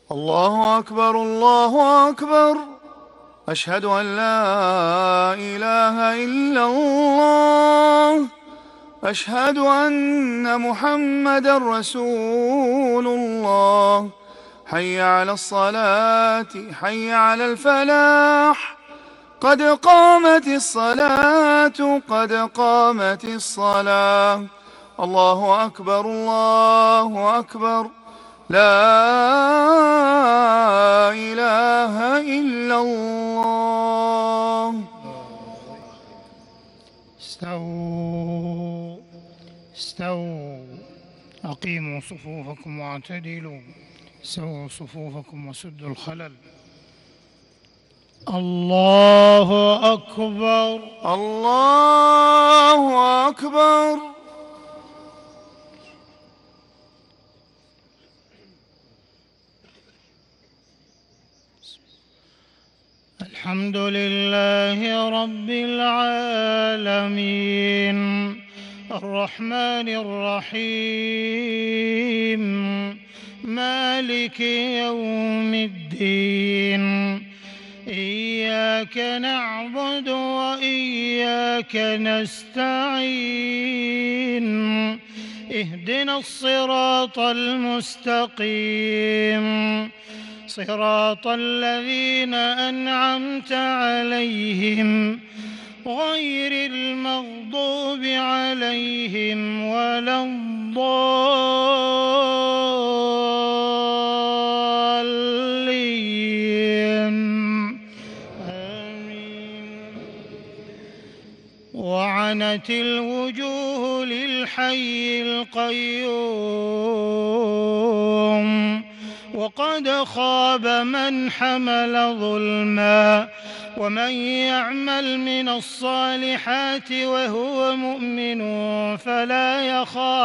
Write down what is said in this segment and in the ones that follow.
الله أكبر الله أكبر. أشهد أن لا إله إلا الله. أشهد أن محمدا رسول الله. حي على الصلاة، حي على الفلاح، قد قامت الصلاة، قد قامت الصلاة. الله أكبر الله أكبر. لا إله إلا الله. استووا استووا، أقيموا صفوفكم واعتدلوا، سووا صفوفكم وسدوا الخلل. الله أكبر الله أكبر. الحمد لله رب العالمين، الرحمن الرحيم، مالك يوم الدين. إياك نعبد وإياك نستعين، اهدنا الصراط المستقيم، صراط الذين أنعمت عليهم غير المغضوب عليهم ولا الضالين. آمين. وعنت الوجوه للحي القيوم، وقد خاب من حمل ظلما. ومن يعمل من الصالحات وهو مؤمن فلا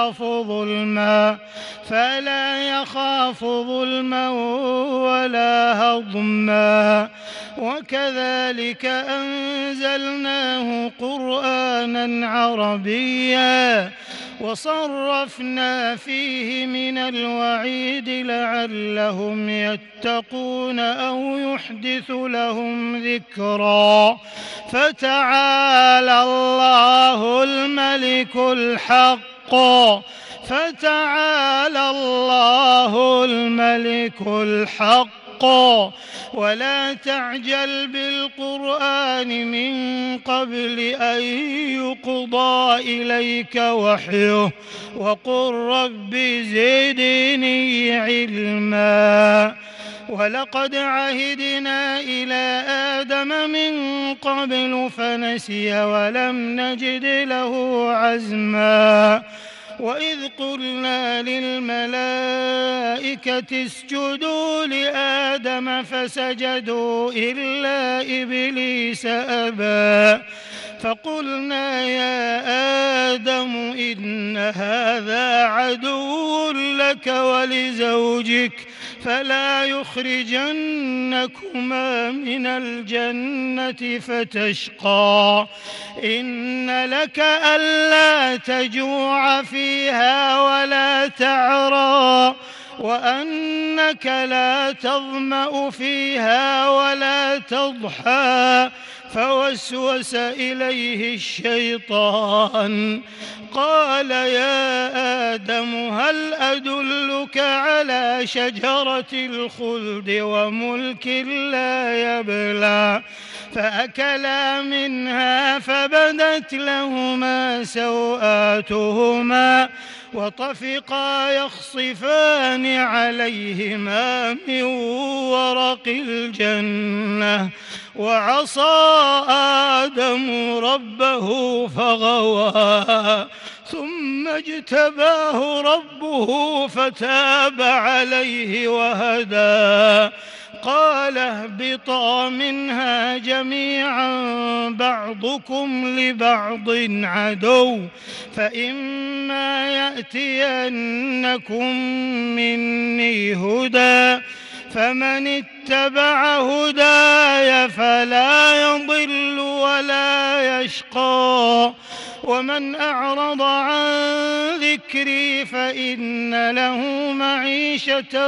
يخاف ظلما ولا هضما. وكذلك أنزلناه قرآنا عربيا وصرفنا فيه من الوعيد لعلهم يتقون أو يحدث لهم ذكرا. فتعالى الله الملك الحق. ولا تعجل بالقرآن من قبل أن يقضى إليك وحيه، وقل رب زدني علما. ولقد عهدنا إلى آدم من قبل فنسي ولم نجد له عزما. وإذ قلنا للملائكة اسجدوا لآدم فسجدوا إلا إبليس أبى. فقلنا يا آدم إن هذا عدو لك ولزوجك فلا يخرجنكما من الجنة فتشقى. إن لك ألا تجوع فيها ولا تعرى، وأنك لا تظمأ فيها ولا تضحى. فوسوس إليه الشيطان قال يا آدم هل أدلك على شجرة الخلد وملك لا يبلى. فأكلا منها فبدت لهما سوآتهما وطفقا يخصفان عليهما من ورق الجنة. وعصى آدم ربه فغوى، ثم اجتباه ربه فتاب عليه وهدى. قال اهبطا منها جميعا بعضكم لبعض عدو، فإما يأتينكم مني هدى فمن اتبع هداي فلا يضل ولا يشقى. ومن أعرض عن ذكري ذكري فإن له معيشة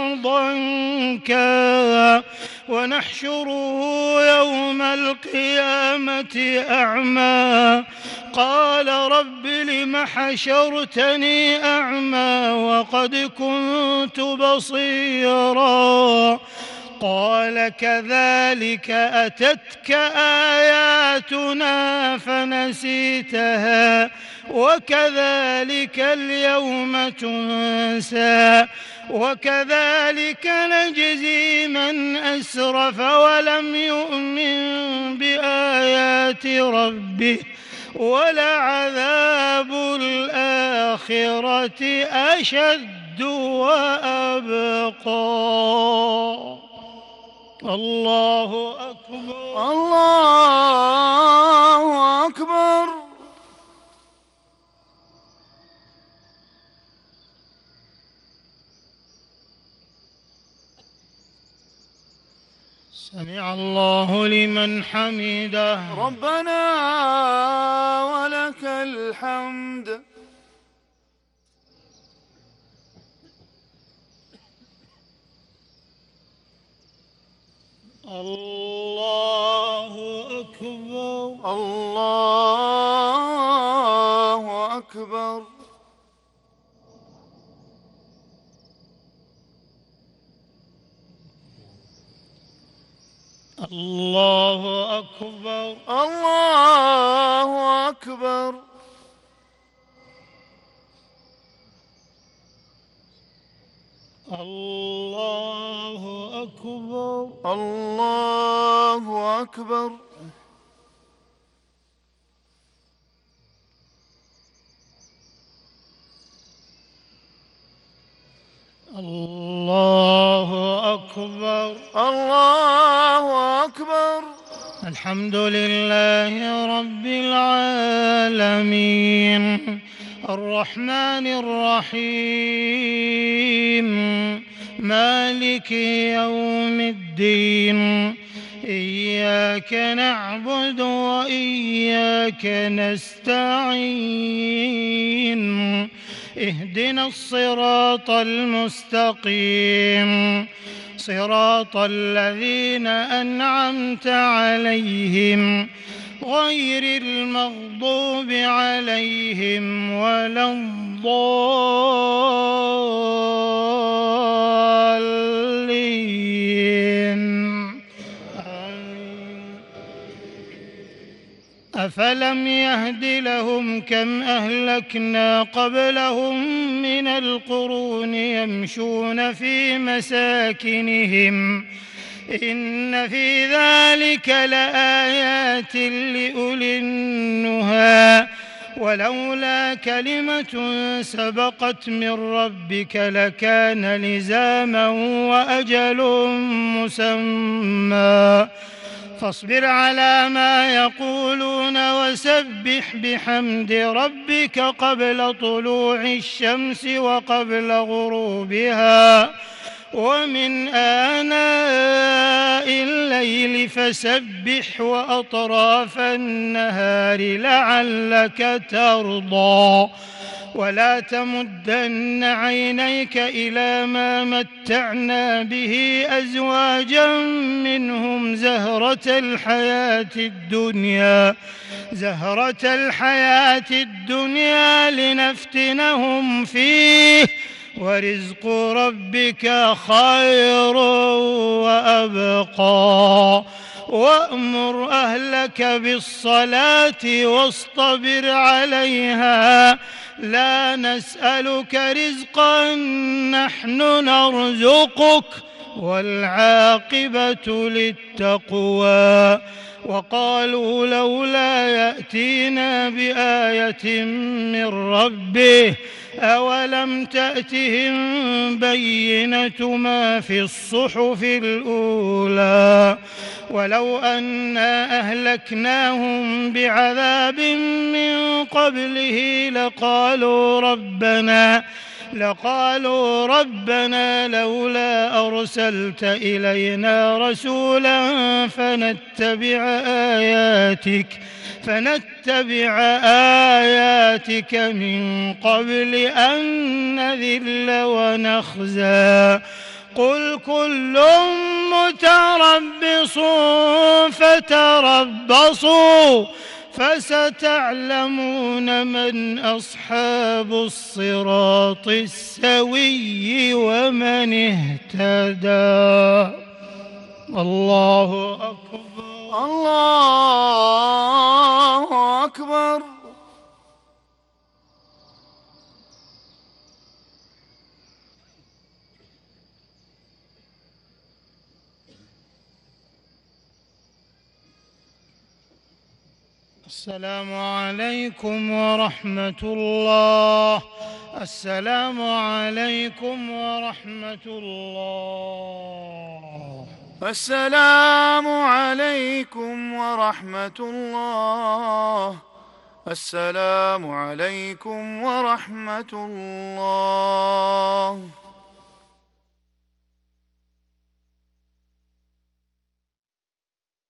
ضنكا ونحشره يوم القيامة أعمى قال رب لم حشرتني أعمى وقد كنت بصيرا قال كذلك أتتك آياتنا فنسيتها وكذلك اليوم تنسى وكذلك نجزي من أسرف ولم يؤمن بآيات ربه ولعذاب الآخرة أشد وأبقى. الله أكبر. الله أكبر. سمع الله لمن حمده. ربنا ولك الحمد. الله أكبر. الله أكبر. الله أكبر. الله أكبر. الله أكبر. الله أكبر. الله أكبر. الله أكبر. الحمد لله رب العالمين الرحمن الرحيم مالك يوم الدين إياك نعبد وإياك نستعين اهدنا الصراط المستقيم صراط الذين أنعمت عليهم غير المغضوب عليهم ولا الضالين. أفلم يهد لهم كم أهلكنا قبلهم من القرون يمشون في مساكنهم إن في ذلك لآيات لأولي النهى ولولا كلمة سبقت من ربك لكان لزاما وأجل مسمى فاصبر على ما يقولون وسبح بحمد ربك قبل طلوع الشمس وقبل غروبها ومن آناء الليل فسبح وأطراف النهار لعلك ترضى ولا تمدن عينيك إلى ما متعنا به أزواجا منهم زهرة الحياة الدنيا لنفتنهم فيه ورزق ربك خير وأبقى وأمر أهلك بالصلاة واصطبر عليها لا نسألك رزقا نحن نرزقك والعاقبة للتقوى وقالوا لولا يأتينا بآية من ربه أولم تأتهم بينة ما في الصحف الأولى ولو أنا أهلكناهم بعذاب من قبله لقالوا ربنا لولا أرسلت إلينا رسولا فنتبع آياتك من قبل أن نذل ونخزى قل كل متربص فتربصوا فستعلمون من أصحاب الصراط السوي ومن اهتدى. الله أكبر. الله أكبر. السلام عليكم ورحمة الله. السلام عليكم ورحمة الله. السلام عليكم ورحمة الله. السلام عليكم ورحمة الله.